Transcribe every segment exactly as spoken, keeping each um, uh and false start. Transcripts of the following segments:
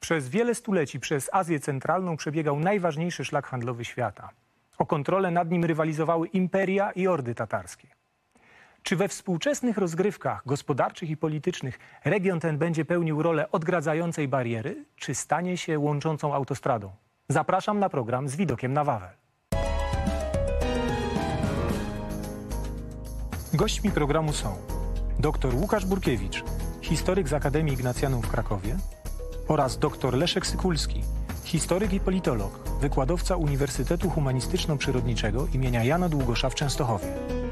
Przez wiele stuleci przez Azję Centralną przebiegał najważniejszy szlak handlowy świata. O kontrolę nad nim rywalizowały imperia i ordy tatarskie. Czy we współczesnych rozgrywkach gospodarczych i politycznych region ten będzie pełnił rolę odgradzającej bariery, czy stanie się łączącą autostradą? Zapraszam na program z widokiem na Wawel. Gośćmi programu są dr Łukasz Burkiewicz, historyk z Akademii Ignacjanum w Krakowie, oraz dr Leszek Sykulski, historyk i politolog, wykładowca Uniwersytetu Humanistyczno-Przyrodniczego imienia Jana Długosza w Częstochowie.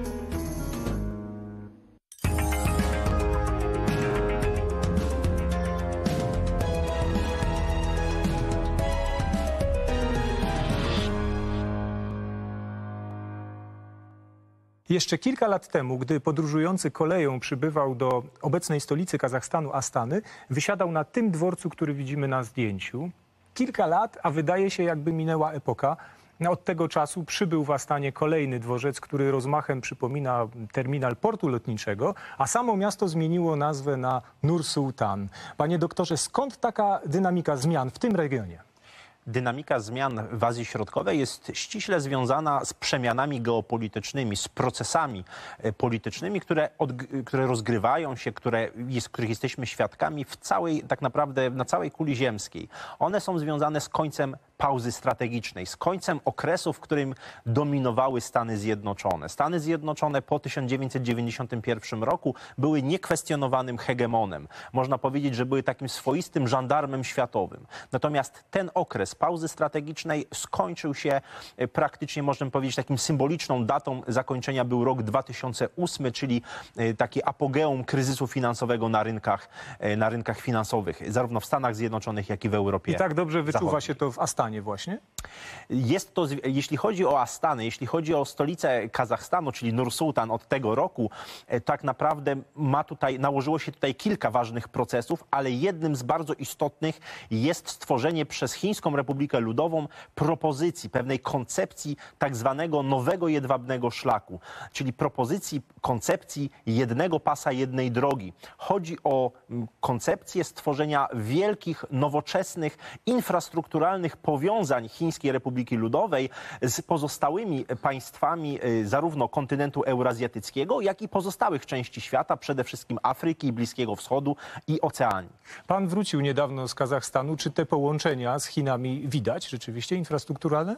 Jeszcze kilka lat temu, gdy podróżujący koleją przybywał do obecnej stolicy Kazachstanu Astany, wysiadał na tym dworcu, który widzimy na zdjęciu. Kilka lat, a wydaje się, jakby minęła epoka. Od tego czasu przybył w Astanie kolejny dworzec, który rozmachem przypomina terminal portu lotniczego, a samo miasto zmieniło nazwę na Nur-Sultan. Panie doktorze, skąd taka dynamika zmian w tym regionie? Dynamika zmian w Azji Środkowej jest ściśle związana z przemianami geopolitycznymi, z procesami politycznymi, które, od, które rozgrywają się, które jest, których jesteśmy świadkami w całej, tak naprawdę na całej kuli ziemskiej. One są związane z końcem pauzy strategicznej, z końcem okresu, w którym dominowały Stany Zjednoczone. Stany Zjednoczone po tysiąc dziewięćset dziewięćdziesiątym pierwszym roku były niekwestionowanym hegemonem. Można powiedzieć, że były takim swoistym żandarmem światowym. Natomiast ten okres pauzy strategicznej skończył się praktycznie, można powiedzieć, takim symboliczną datą zakończenia był rok dwa tysiące ósmy, czyli taki apogeum kryzysu finansowego na rynkach, na rynkach finansowych, zarówno w Stanach Zjednoczonych, jak i w Europie. I tak dobrze wyczuwa zachodniej. się to w Astanie właśnie? Jest to, jeśli chodzi o Astanę, jeśli chodzi o stolicę Kazachstanu, czyli Nur-Sultan od tego roku, tak naprawdę ma tutaj, nałożyło się tutaj kilka ważnych procesów, ale jednym z bardzo istotnych jest stworzenie przez Chińską Republikę Ludową propozycji, pewnej koncepcji tak zwanego nowego jedwabnego szlaku, czyli propozycji, koncepcji jednego pasa, jednej drogi. Chodzi o koncepcję stworzenia wielkich, nowoczesnych, infrastrukturalnych powiązań Chińskiej Republiki Ludowej z pozostałymi państwami zarówno kontynentu eurazjatyckiego, jak i pozostałych części świata, przede wszystkim Afryki, Bliskiego Wschodu i Oceanii. Pan wrócił niedawno z Kazachstanu. Czy te połączenia z Chinami widać rzeczywiście infrastrukturalne?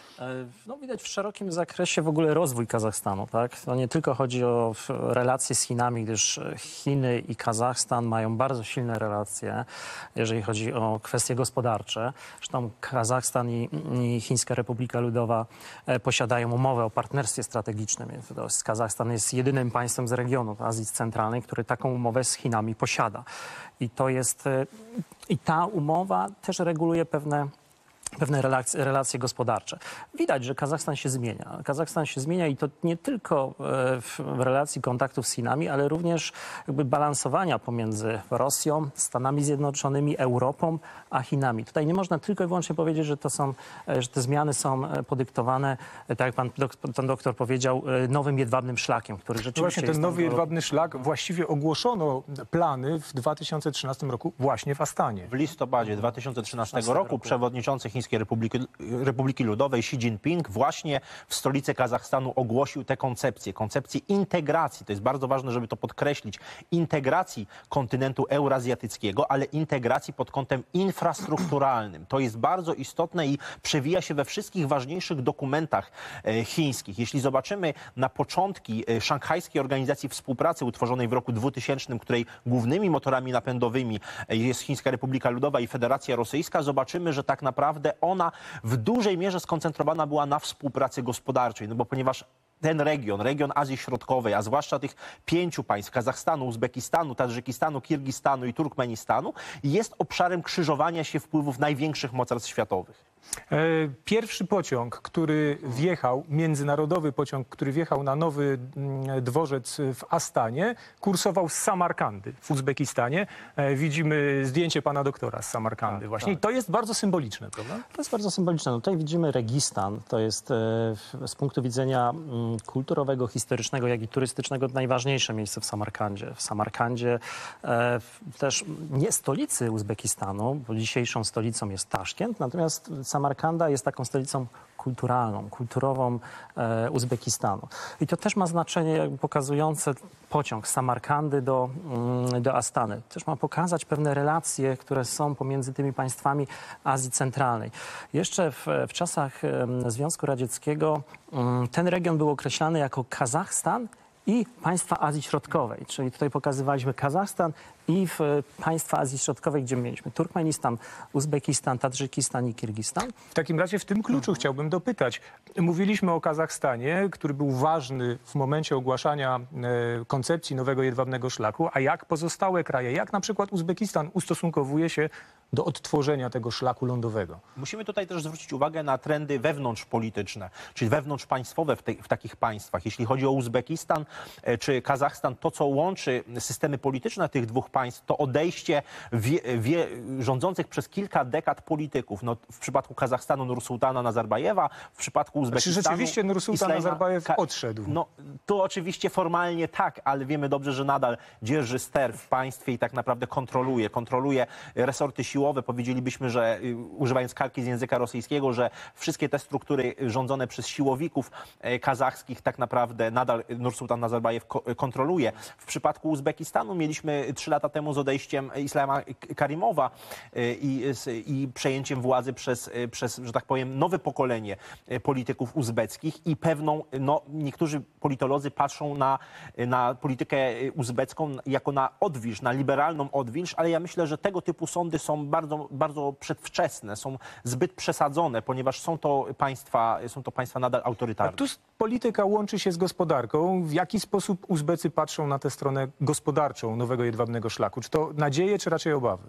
No, widać w szerokim zakresie w ogóle rozwój Kazachstanu, tak? To nie tylko chodzi o relacje z Chinami, gdyż Chiny i Kazachstan mają bardzo silne relacje, jeżeli chodzi o kwestie gospodarcze. Zresztą Kazachstan i, i Chińska Republika Ludowa posiadają umowę o partnerstwie strategicznym. Kazachstan jest jedynym państwem z regionu Azji Centralnej, który taką umowę z Chinami posiada. I to jest, i ta umowa też reguluje pewne pewne relacje, relacje gospodarcze. Widać, że Kazachstan się zmienia. Kazachstan się zmienia i to nie tylko w relacji kontaktów z Chinami, ale również jakby balansowania pomiędzy Rosją, Stanami Zjednoczonymi, Europą, a Chinami. Tutaj nie można tylko i wyłącznie powiedzieć, że to są, że te zmiany są podyktowane, tak jak pan, pan doktor powiedział, nowym jedwabnym szlakiem, który rzeczywiście no właśnie ten jest nowy tam... jedwabny szlak, właściwie ogłoszono plany w dwa tysiące trzynastym roku właśnie w Astanie. W listopadzie dwa tysiące trzynastego roku przewodniczący Chińskiej Republiki, Republiki Ludowej Xi Jinping właśnie w stolicy Kazachstanu ogłosił tę koncepcję, koncepcję integracji. To jest bardzo ważne, żeby to podkreślić. Integracji kontynentu eurazjatyckiego, ale integracji pod kątem infrastrukturalnym. To jest bardzo istotne i przewija się we wszystkich ważniejszych dokumentach e, chińskich. Jeśli zobaczymy na początki e, Szanghajskiej Organizacji Współpracy utworzonej w roku dwutysięcznym, której głównymi motorami napędowymi e, jest Chińska Republika Ludowa i Federacja Rosyjska, zobaczymy, że tak naprawdę ona w dużej mierze skoncentrowana była na współpracy gospodarczej, no bo ponieważ ten region, region Azji Środkowej, a zwłaszcza tych pięciu państw, Kazachstanu, Uzbekistanu, Tadżykistanu, Kirgistanu i Turkmenistanu, jest obszarem krzyżowania się wpływów największych mocarstw światowych. E, Pierwszy pociąg, który wjechał, międzynarodowy pociąg, który wjechał na nowy mm, dworzec w Astanie, kursował z Samarkandy w Uzbekistanie. E, Widzimy zdjęcie pana doktora z Samarkandy Tak, właśnie. I to jest bardzo symboliczne, prawda? To jest bardzo symboliczne. No tutaj widzimy Registan. To jest e, w- z punktu widzenia mm, kulturowego, historycznego, jak i turystycznego najważniejsze miejsce w Samarkandzie. W Samarkandzie e, w- też nie stolicy Uzbekistanu, bo dzisiejszą stolicą jest Taszkent, natomiast Samarkanda jest taką stolicą kulturalną, kulturową e, Uzbekistanu. I to też ma znaczenie jakby pokazujące pociąg z Samarkandy do, mm, do Astany. Też ma pokazać pewne relacje, które są pomiędzy tymi państwami Azji Centralnej. Jeszcze w, w czasach em, Związku Radzieckiego mm, ten region był określany jako Kazachstan i państwa Azji Środkowej. Czyli tutaj pokazywaliśmy Kazachstan i w e, państwa Azji Środkowej, gdzie mieliśmy Turkmenistan, Uzbekistan, Tadżykistan i Kirgistan. W takim razie w tym kluczu chciałbym dopytać. Mówiliśmy o Kazachstanie, który był ważny w momencie ogłaszania e, koncepcji nowego jedwabnego szlaku, a jak pozostałe kraje, jak na przykład Uzbekistan ustosunkowuje się do odtworzenia tego szlaku lądowego? Musimy tutaj też zwrócić uwagę na trendy wewnątrzpolityczne, czyli wewnątrzpaństwowe w, tej, w takich państwach. Jeśli chodzi o Uzbekistan e, czy Kazachstan, to co łączy systemy polityczne tych dwóch państw, to odejście wie, wie, rządzących przez kilka dekad polityków. No, w przypadku Kazachstanu Nursultana Nazarbajewa, w przypadku Czy Uzbekistanu... rzeczywiście Nursultan Islama Nazarbajew Ka- odszedł? No, tu oczywiście formalnie tak, ale wiemy dobrze, że nadal dzierży ster w państwie i tak naprawdę kontroluje. Kontroluje resorty siłowe. Powiedzielibyśmy, że y, używając kalki z języka rosyjskiego, że wszystkie te struktury rządzone przez siłowików e, kazachskich tak naprawdę nadal Nursultan Nazarbajew ko- kontroluje. W przypadku Uzbekistanu mieliśmy trzy lata temu z odejściem Islama Karimowa y, i, s- i przejęciem władzy przez, y, przez, że tak powiem, nowe pokolenie y, polityków uzbeckich i pewną, no niektórzy politolodzy patrzą na, na politykę uzbecką jako na odwilż, na liberalną odwilż, ale ja myślę, że tego typu sądy są bardzo, bardzo przedwczesne, są zbyt przesadzone, ponieważ są to państwa, są to państwa nadal autorytarne. Tu s- polityka łączy się z gospodarką. W jaki sposób Uzbecy patrzą na tę stronę gospodarczą nowego jedwabnego szlaku? Czy to nadzieje, czy raczej obawy?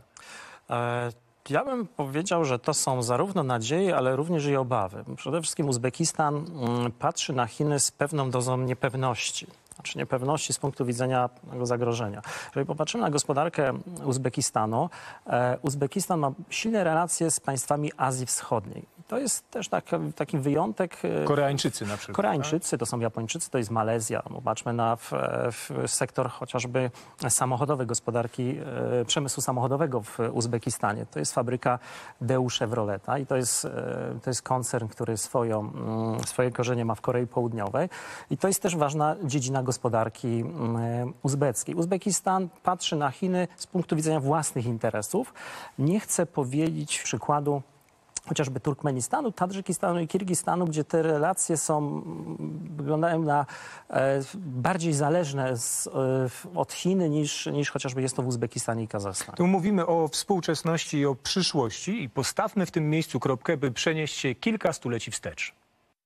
E, Ja bym powiedział, że to są zarówno nadzieje, ale również i obawy. Przede wszystkim Uzbekistan mm, patrzy na Chiny z pewną dozą niepewności. Znaczy niepewności z punktu widzenia tego zagrożenia. Jeżeli popatrzymy na gospodarkę Uzbekistanu, e, Uzbekistan ma silne relacje z państwami Azji Wschodniej. To jest też tak, taki wyjątek. e, Koreańczycy na przykład. Koreańczycy, to są Japończycy, to jest Malezja. Popatrzmy na w, w sektor chociażby samochodowy, gospodarki, e, przemysłu samochodowego w Uzbekistanie. To jest fabryka Daewoo Chevroleta i to jest, e, to jest koncern, który swoją, mm, swoje korzenie ma w Korei Południowej. I to jest też ważna dziedzina gospodarki mm, uzbeckiej. Uzbekistan patrzy na Chiny z punktu widzenia własnych interesów. Nie chce powiedzieć przykładu chociażby Turkmenistanu, Tadżykistanu i Kirgistanu, gdzie te relacje są, wyglądają na e, bardziej zależne z, e, od Chin niż, niż chociażby jest to w Uzbekistanie i Kazachstanie. Tu mówimy o współczesności i o przyszłości i postawmy w tym miejscu kropkę, by przenieść się kilka stuleci wstecz.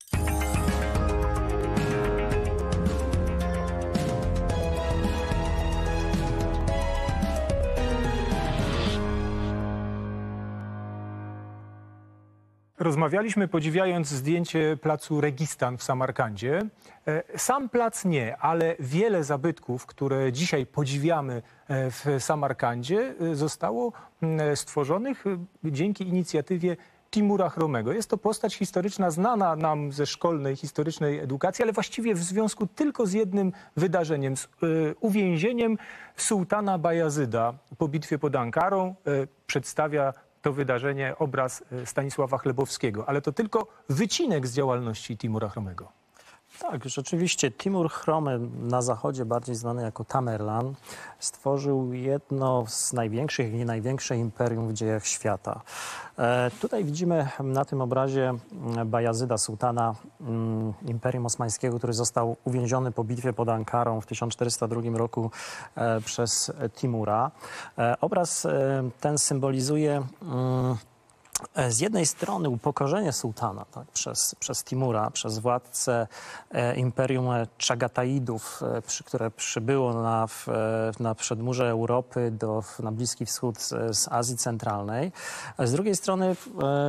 Rozmawialiśmy, podziwiając zdjęcie placu Registan w Samarkandzie. E, Sam plac nie, ale wiele zabytków, które dzisiaj podziwiamy e, w Samarkandzie, e, zostało m, stworzonych e, dzięki inicjatywie Timura Chromego. Jest to postać historyczna znana nam ze szkolnej, historycznej edukacji, ale właściwie w związku tylko z jednym wydarzeniem, z e, uwięzieniem sułtana Bajazyda po bitwie pod Ankarą. E, Przedstawia to wydarzenie obraz e, Stanisława Chlebowskiego, ale to tylko wycinek z działalności Timura Chromego. Tak, rzeczywiście Timur Chromy, na zachodzie bardziej znany jako Tamerlan, stworzył jedno z największych, jak nie największe imperium w dziejach świata. E, tutaj widzimy na tym obrazie Bajazyda, sułtana mm, Imperium Osmańskiego, który został uwięziony po bitwie pod Ankarą w tysiąc czterysta drugim roku e, przez Timura. E, obraz e, ten symbolizuje mm, z jednej strony upokorzenie sułtana tak, przez, przez Timura, przez władcę e, imperium Czagataidów, e, przy, które przybyło na, w, e, na przedmurze Europy, do, na Bliski Wschód z, z Azji Centralnej. A z drugiej strony e,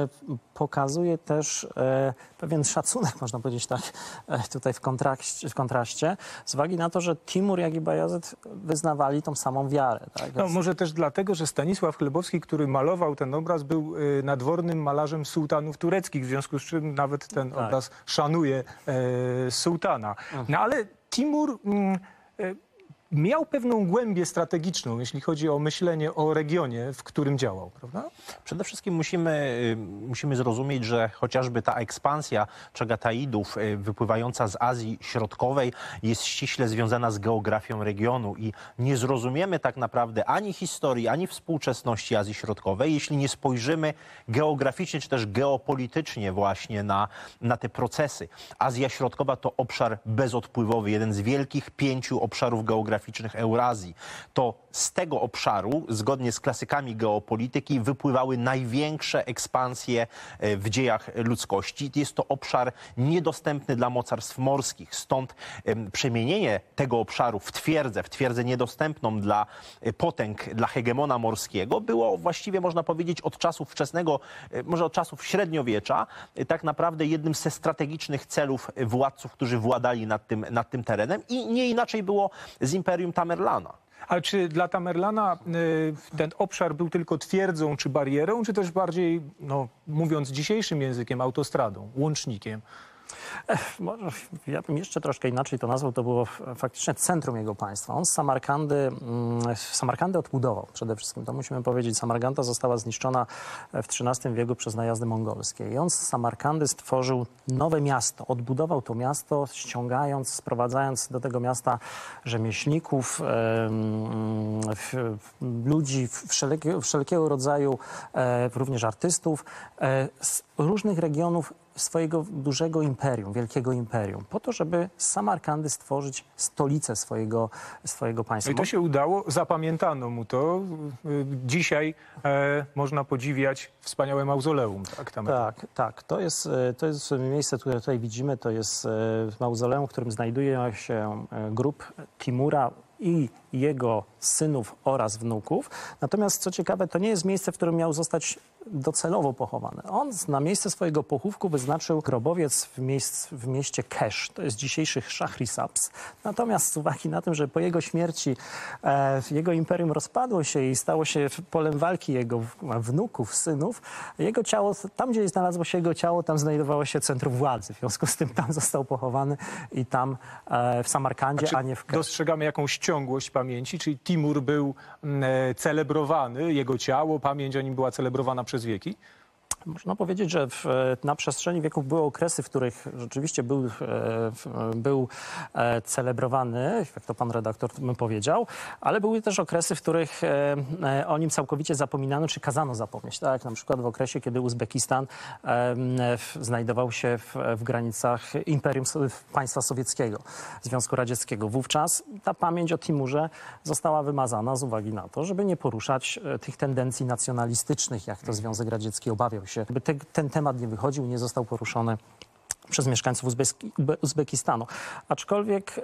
pokazuje też e, pewien szacunek, można powiedzieć tak, e, tutaj w kontraście, w kontraście, z uwagi na to, że Timur, jak i Bajazyd wyznawali tą samą wiarę. Tak? No, może też dlatego, że Stanisław Chlebowski, który malował ten obraz, był y, nadwornym malarzem sułtanów tureckich, w związku z czym nawet ten Tak. obraz szanuje e, sułtana. No ale Timur mm, e, miał pewną głębię strategiczną, jeśli chodzi o myślenie o regionie, w którym działał, prawda? Przede wszystkim musimy, y, musimy zrozumieć, że chociażby ta ekspansja Czagataidów y, wypływająca z Azji Środkowej jest ściśle związana z geografią regionu i nie zrozumiemy tak naprawdę ani historii, ani współczesności Azji Środkowej, jeśli nie spojrzymy geograficznie czy też geopolitycznie właśnie na, na te procesy. Azja Środkowa to obszar bezodpływowy, jeden z wielkich pięciu obszarów geograficznych Eurazji. To z tego obszaru, zgodnie z klasykami geopolityki, wypływały największe ekspansje w dziejach ludzkości. Jest to obszar niedostępny dla mocarstw morskich. Stąd przemienienie tego obszaru w twierdzę, w twierdzę niedostępną dla potęg, dla hegemona morskiego było właściwie, można powiedzieć, od czasów wczesnego, może od czasów średniowiecza, tak naprawdę jednym ze strategicznych celów władców, którzy władali nad tym, nad tym terenem i nie inaczej było z Imperium Tamerlana. Ale czy dla Tamerlana y, ten obszar był tylko twierdzą czy barierą, czy też bardziej, no, mówiąc dzisiejszym językiem, autostradą, łącznikiem? Może ja bym jeszcze troszkę inaczej to nazwał, to było faktycznie centrum jego państwa. On z Samarkandy, Samarkandę odbudował przede wszystkim, to musimy powiedzieć. Samarkanda została zniszczona w trzynastym wieku przez najazdy mongolskie i on z Samarkandy stworzył nowe miasto, odbudował to miasto, ściągając, sprowadzając do tego miasta rzemieślników, ludzi wszelkiego, wszelkiego rodzaju, również artystów z różnych regionów swojego dużego imperium, wielkiego imperium, po to, żeby z Samarkandy stworzyć stolicę swojego, swojego państwa. No i to się udało, zapamiętano mu to. Y, Dzisiaj e, można podziwiać wspaniałe mauzoleum. Tak, tam. Tak, tak. To jest, e, to jest miejsce, które tutaj widzimy, to jest e, mauzoleum, w którym znajduje się e, grób Timura i jego synów oraz wnuków. Natomiast co ciekawe, to nie jest miejsce, w którym miał zostać docelowo pochowany. On na miejsce swojego pochówku wyznaczył grobowiec w, miejsc, w mieście Kesz, to jest dzisiejszy Szachrisabz. Natomiast z uwagi na to, że po jego śmierci e, jego imperium rozpadło się i stało się polem walki jego wnuków, synów, jego ciało, tam gdzie znalazło się jego ciało, tam znajdowało się centrum władzy. W związku z tym tam został pochowany i tam e, w Samarkandzie, a, a nie w Kesz. Dostrzegamy jakąś ciągłość pamięci, czyli Timur był e, celebrowany, jego ciało, pamięć o nim była celebrowana przez wieki? Można powiedzieć, że w, na przestrzeni wieków były okresy, w których rzeczywiście był, e, był e, celebrowany, jak to pan redaktor bym powiedział, ale były też okresy, w których e, o nim całkowicie zapominano, czy kazano zapomnieć. Tak, na przykład w okresie, kiedy Uzbekistan e, w, znajdował się w, w granicach Imperium Państwa Sowieckiego, Związku Radzieckiego. Wówczas ta pamięć o Timurze została wymazana z uwagi na to, żeby nie poruszać e, tych tendencji nacjonalistycznych, jak to Związek Radziecki obawiał się, by te, ten temat nie wychodził, nie został poruszony przez mieszkańców Uzbeski, Uzbekistanu. Aczkolwiek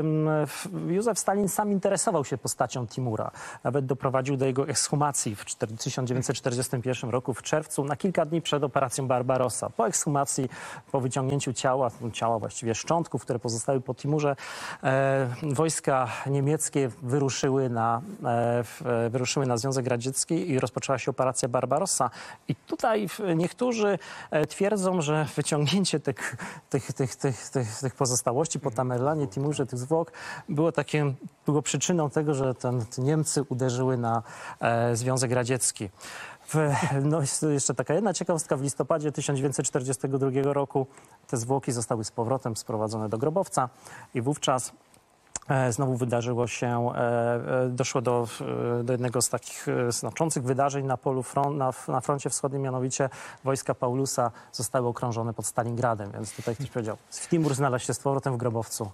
e, Józef Stalin sam interesował się postacią Timura. Nawet doprowadził do jego ekshumacji w tysiąc dziewięćset czterdziestym pierwszym roku w czerwcu, na kilka dni przed operacją Barbarossa. Po ekshumacji, po wyciągnięciu ciała, ciała właściwie szczątków, które pozostały po Timurze, e, wojska niemieckie wyruszyły na, e, wyruszyły na Związek Radziecki i rozpoczęła się operacja Barbarossa. I tutaj niektórzy twierdzą, że wyciągnięcie tych Tych, tych, tych, tych, tych pozostałości po Tamerlanie, Timurze, tych zwłok było takim, było przyczyną tego, że ten, te Niemcy uderzyły na e, Związek Radziecki. W, no, jest jeszcze taka jedna ciekawostka. W listopadzie tysiąc dziewięćset czterdziestego drugiego roku te zwłoki zostały z powrotem sprowadzone do grobowca i wówczas znowu wydarzyło się, doszło do, do jednego z takich znaczących wydarzeń na polu front, na, na froncie wschodnim, mianowicie wojska Paulusa zostały okrążone pod Stalingradem, więc tutaj ktoś powiedział, Timur znalazł się z powrotem w grobowcu.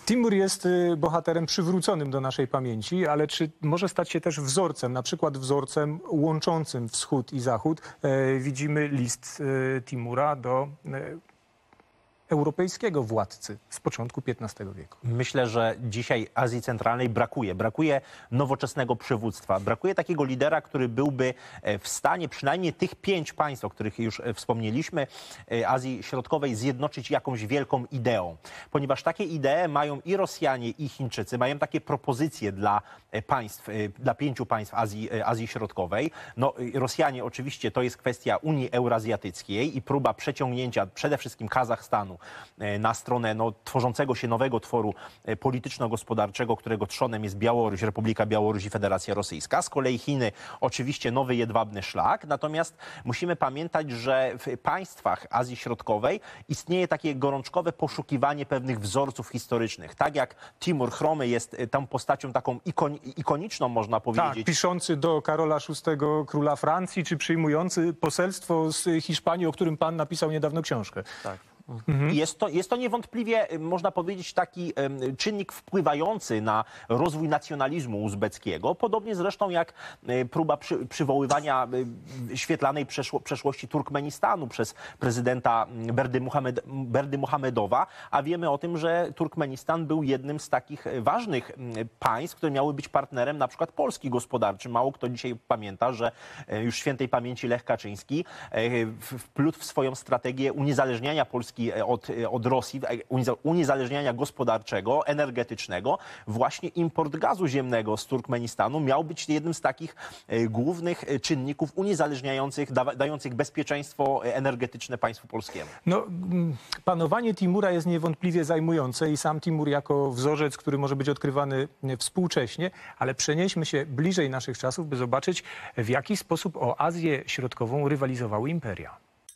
Timur jest y, bohaterem przywróconym do naszej pamięci, ale czy może stać się też wzorcem, na przykład wzorcem łączącym wschód i zachód? E, widzimy list e, Timura do e, europejskiego władcy z początku piętnastego wieku. Myślę, że dzisiaj Azji Centralnej brakuje. Brakuje nowoczesnego przywództwa. Brakuje takiego lidera, który byłby w stanie przynajmniej tych pięć państw, o których już wspomnieliśmy, Azji Środkowej, zjednoczyć jakąś wielką ideą. Ponieważ takie idee mają i Rosjanie, i Chińczycy, mają takie propozycje dla państw, dla pięciu państw Azji, Azji Środkowej. No, Rosjanie oczywiście to jest kwestia Unii Eurazjatyckiej i próba przeciągnięcia przede wszystkim Kazachstanu na stronę no, tworzącego się nowego tworu polityczno-gospodarczego, którego trzonem jest Białoruś, Republika Białorusi, Federacja Rosyjska. Z kolei Chiny oczywiście nowy jedwabny szlak. Natomiast musimy pamiętać, że w państwach Azji Środkowej istnieje takie gorączkowe poszukiwanie pewnych wzorców historycznych. Tak jak Timur Chromy jest tą postacią taką ikon ikoniczną, można powiedzieć. Tak, piszący do Karola szóstego, króla Francji, czy przyjmujący poselstwo z Hiszpanii, o którym pan napisał niedawno książkę. Tak. Mhm. Jest to, jest to niewątpliwie, można powiedzieć, taki um, czynnik wpływający na rozwój nacjonalizmu uzbeckiego, podobnie zresztą jak y, próba przy, przywoływania y, świetlanej przeszło, przeszłości Turkmenistanu przez prezydenta Berdy, Muhammed, Berdy Muhammedowa, a wiemy o tym, że Turkmenistan był jednym z takich ważnych y, państw, które miały być partnerem na przykład Polski gospodarczy. Mało kto dzisiaj pamięta, że y, już świętej pamięci Lech Kaczyński y, wplótł w swoją strategię uniezależniania Polski Od, od Rosji, uniezależniania gospodarczego, energetycznego, właśnie import gazu ziemnego z Turkmenistanu miał być jednym z takich głównych czynników uniezależniających, da, dających bezpieczeństwo energetyczne państwu polskiemu. No, panowanie Timura jest niewątpliwie zajmujące i sam Timur jako wzorzec, który może być odkrywany współcześnie, ale przenieśmy się bliżej naszych czasów, by zobaczyć, w jaki sposób o Azję Środkową rywalizowały imperia.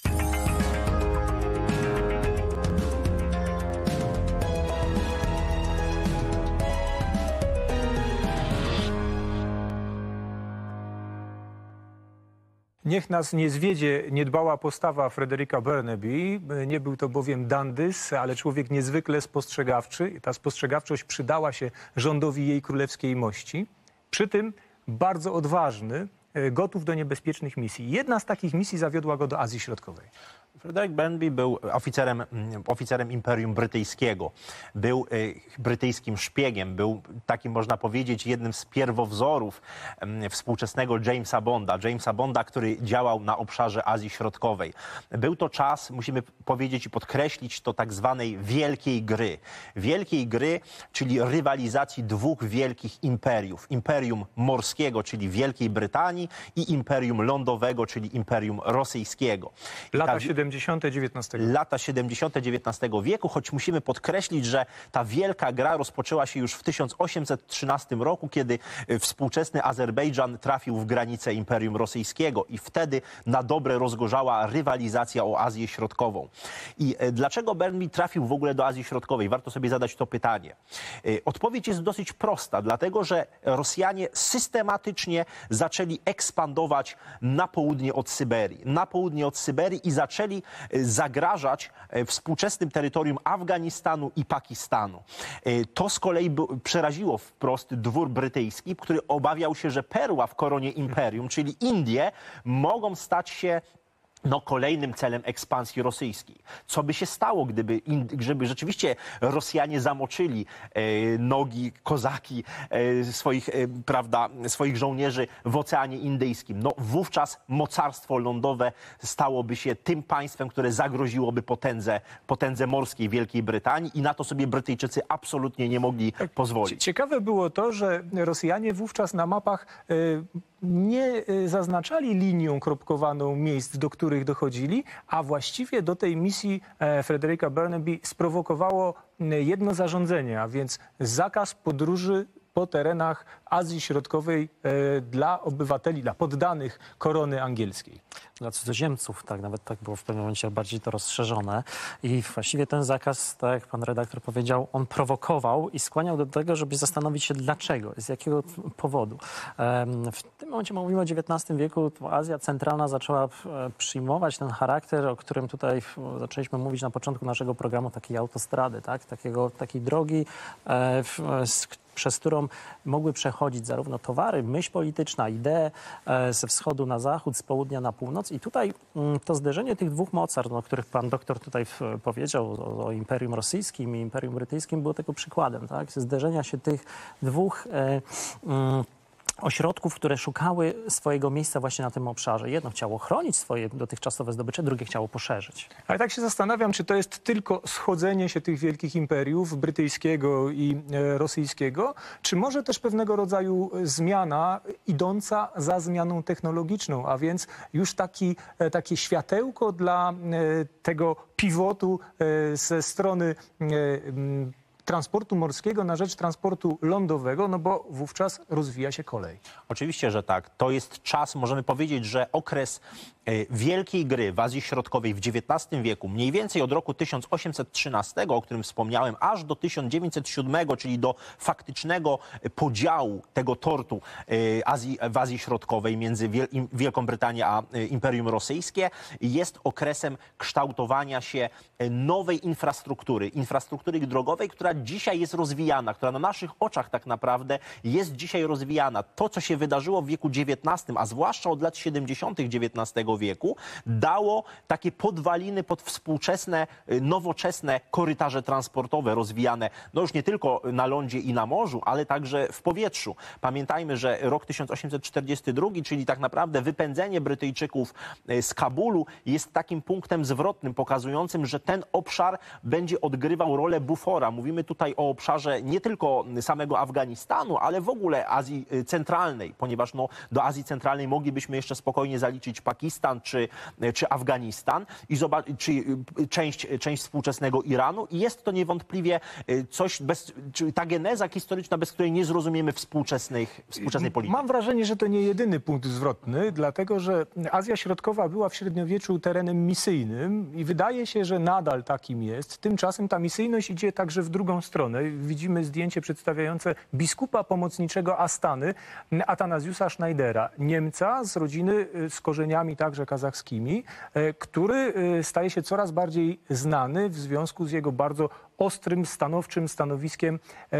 Niech nas nie zwiedzie niedbała postawa Frederica Barnaby. Nie był to bowiem dandys, ale człowiek niezwykle spostrzegawczy. Ta spostrzegawczość przydała się rządowi jej królewskiej mości. Przy tym bardzo odważny, gotów do niebezpiecznych misji. Jedna z takich misji zawiodła go do Azji Środkowej. Frederick Barnaby był oficerem, oficerem Imperium Brytyjskiego. Był y, brytyjskim szpiegiem. Był takim, można powiedzieć, jednym z pierwowzorów y, współczesnego Jamesa Bonda. Jamesa Bonda, który działał na obszarze Azji Środkowej. Był to czas, musimy powiedzieć i podkreślić, to tak zwanej wielkiej gry. Wielkiej gry, czyli rywalizacji dwóch wielkich imperiów. Imperium morskiego, czyli Wielkiej Brytanii i Imperium lądowego, czyli Imperium rosyjskiego. Lata siedemdziesiąte dziewiętnastego wieku. Lata siedemdziesiąte dziewiętnastego wieku, choć musimy podkreślić, że ta wielka gra rozpoczęła się już w tysiąc osiemset trzynastym roku, kiedy współczesny Azerbejdżan trafił w granice Imperium Rosyjskiego i wtedy na dobre rozgorzała rywalizacja o Azję Środkową. I dlaczego Barnaby trafił w ogóle do Azji Środkowej? Warto sobie zadać to pytanie. Odpowiedź jest dosyć prosta, dlatego że Rosjanie systematycznie zaczęli ekspandować na południe od Syberii. Na południe od Syberii i zaczęli zagrażać współczesnym terytorium Afganistanu i Pakistanu. To z kolei przeraziło wprost dwór brytyjski, który obawiał się, że perła w koronie imperium, czyli Indie, mogą stać się no, kolejnym celem ekspansji rosyjskiej. Co by się stało, gdyby, gdyby rzeczywiście Rosjanie zamoczyli e, nogi, kozaki e, swoich, e, prawda, swoich żołnierzy w Oceanie Indyjskim? No, wówczas mocarstwo lądowe stałoby się tym państwem, które zagroziłoby potędze, potędze morskiej Wielkiej Brytanii i na to sobie Brytyjczycy absolutnie nie mogli pozwolić. Ciekawe było to, że Rosjanie wówczas na mapach e, nie zaznaczali linią kropkowaną miejsc, do których dochodzili, a właściwie do tej misji Frederica Barnaby sprowokowało jedno zarządzenie, a więc zakaz podróży po terenach Azji Środkowej e, dla obywateli, dla poddanych korony angielskiej. Dla cudzoziemców, tak, nawet tak było w pewnym momencie bardziej to rozszerzone. I właściwie ten zakaz, tak jak pan redaktor powiedział, on prowokował i skłaniał do tego, żeby zastanowić się dlaczego, z jakiego powodu. Em, W tym momencie mówimy o dziewiętnastym wieku, to Azja Centralna zaczęła e, przyjmować ten charakter, o którym tutaj e, zaczęliśmy mówić na początku naszego programu, takiej autostrady, tak, takiego, takiej drogi, e, w, z przez którą mogły przechodzić zarówno towary, myśl polityczna, idee e, ze wschodu na zachód, z południa na północ. I tutaj mm, to zderzenie tych dwóch mocarstw, o których pan doktor tutaj w, powiedział, o, o Imperium Rosyjskim i Imperium Brytyjskim, było tego przykładem, tak? Zderzenia się tych dwóch e, mm, ośrodków, które szukały swojego miejsca właśnie na tym obszarze. Jedno chciało chronić swoje dotychczasowe zdobycze, drugie chciało poszerzyć. Ale tak się zastanawiam, czy to jest tylko schodzenie się tych wielkich imperiów, brytyjskiego i e, rosyjskiego, czy może też pewnego rodzaju zmiana idąca za zmianą technologiczną, a więc już taki, e, takie światełko dla e, tego pivotu e, ze strony e, m, transportu morskiego na rzecz transportu lądowego, no bo wówczas rozwija się kolej. Oczywiście, że tak. To jest czas, możemy powiedzieć, że okres e, wielkiej gry w Azji Środkowej w dziewiętnastym wieku, mniej więcej od roku tysiąc osiemset trzynastego, o którym wspomniałem, aż do tysiąc dziewięćset siódmego, czyli do faktycznego podziału tego tortu e, Azji, w Azji Środkowej między Wiel Wielką Brytanią a e, Imperium Rosyjskie, jest okresem kształtowania się nowej infrastruktury, infrastruktury drogowej, która dzisiaj jest rozwijana, która na naszych oczach tak naprawdę jest dzisiaj rozwijana. To, co się wydarzyło w wieku dziewiętnastym, a zwłaszcza od lat siedemdziesiątych dziewiętnastego wieku, dało takie podwaliny pod współczesne, nowoczesne korytarze transportowe rozwijane, no już nie tylko na lądzie i na morzu, ale także w powietrzu. Pamiętajmy, że rok tysiąc osiemset czterdziesty drugi, czyli tak naprawdę wypędzenie Brytyjczyków z Kabulu, jest takim punktem zwrotnym, pokazującym, że ten obszar będzie odgrywał rolę bufora. Mówimy tutaj o obszarze nie tylko samego Afganistanu, ale w ogóle Azji Centralnej, ponieważ no, do Azji Centralnej moglibyśmy jeszcze spokojnie zaliczyć Pakistan czy, czy Afganistan, i czy część, część współczesnego Iranu. I jest to niewątpliwie coś, bez, czy ta geneza historyczna, bez której nie zrozumiemy współczesnych, współczesnej polityki. Mam wrażenie, że to nie jedyny punkt zwrotny, dlatego że Azja Środkowa była w średniowieczu terenem misyjnym i wydaje się, że nadal takim jest. Tymczasem ta misyjność idzie także w drugą stronę. Widzimy zdjęcie przedstawiające biskupa pomocniczego Astany, Atanazjusa Schneidera, Niemca z rodziny z korzeniami także kazachskimi, który staje się coraz bardziej znany w związku z jego bardzo ostrym, stanowczym stanowiskiem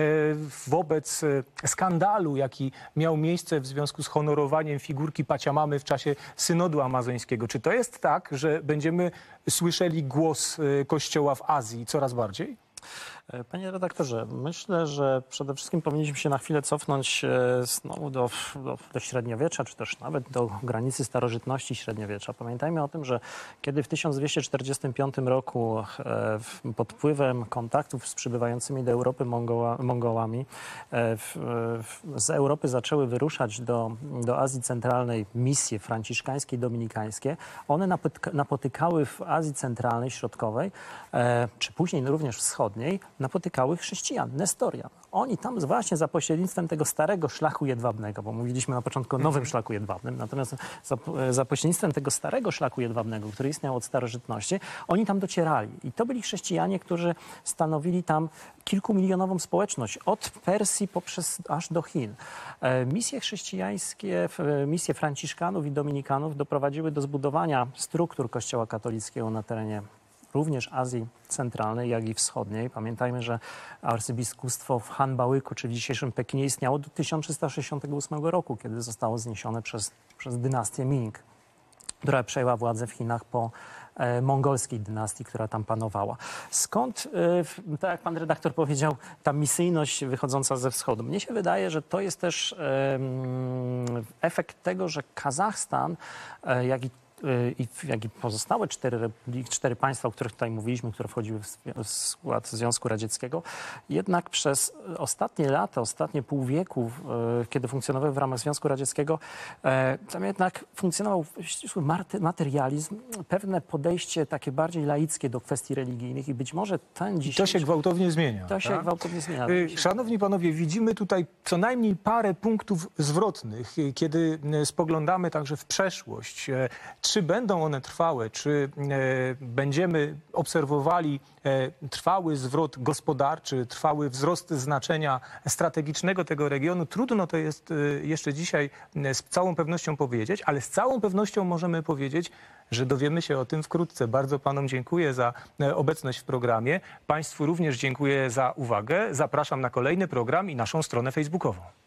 wobec skandalu, jaki miał miejsce w związku z honorowaniem figurki Paciamamy w czasie synodu amazońskiego. Czy to jest tak, że będziemy słyszeli głos Kościoła w Azji coraz bardziej? Panie redaktorze, myślę, że przede wszystkim powinniśmy się na chwilę cofnąć znowu do, do, do średniowiecza, czy też nawet do granicy starożytności średniowiecza. Pamiętajmy o tym, że kiedy w tysiąc dwieście czterdziestym piątym roku e, pod wpływem kontaktów z przybywającymi do Europy Mongoła, Mongołami e, w, w, z Europy zaczęły wyruszać do, do Azji Centralnej misje franciszkańskie i dominikańskie, one napotyka, napotykały w Azji Centralnej, Środkowej, e, czy później również wschodniej, napotykały chrześcijan, Nestorian. Oni tam właśnie za pośrednictwem tego starego szlaku jedwabnego, bo mówiliśmy na początku o nowym szlaku jedwabnym, natomiast za, za pośrednictwem tego starego szlaku jedwabnego, który istniał od starożytności, oni tam docierali. I to byli chrześcijanie, którzy stanowili tam kilkumilionową społeczność, od Persji poprzez aż do Chin. E, misje chrześcijańskie, misje franciszkanów i dominikanów doprowadziły do zbudowania struktur Kościoła katolickiego na terenie również Azji Centralnej, jak i Wschodniej. Pamiętajmy, że arcybiskupstwo w Hanbałyku, czy w dzisiejszym Pekinie, istniało do tysiąc trzysta sześćdziesiątego ósmego roku, kiedy zostało zniesione przez, przez dynastię Ming, która przejęła władzę w Chinach po e, mongolskiej dynastii, która tam panowała. Skąd, e, tak jak pan redaktor powiedział, ta misyjność wychodząca ze wschodu? Mnie się wydaje, że to jest też e, efekt tego, że Kazachstan, e, jak i i jak i pozostałe cztery, republiki, cztery państwa, o których tutaj mówiliśmy, które wchodziły w, w skład Związku Radzieckiego, jednak przez ostatnie lata, ostatnie pół wieku, kiedy funkcjonowały w ramach Związku Radzieckiego, tam jednak funkcjonował ścisły materializm, pewne podejście takie bardziej laickie do kwestii religijnych i być może ten dzisiejszy... To się gwałtownie zmienia. To się tak? gwałtownie zmienia. Szanowni panowie, widzimy tutaj co najmniej parę punktów zwrotnych, kiedy spoglądamy także w przeszłość. Czy będą one trwałe, czy będziemy obserwowali trwały zwrot gospodarczy, trwały wzrost znaczenia strategicznego tego regionu, trudno to jest jeszcze dzisiaj z całą pewnością powiedzieć, ale z całą pewnością możemy powiedzieć, że dowiemy się o tym wkrótce. Bardzo panom dziękuję za obecność w programie. Państwu również dziękuję za uwagę. Zapraszam na kolejny program i naszą stronę facebookową.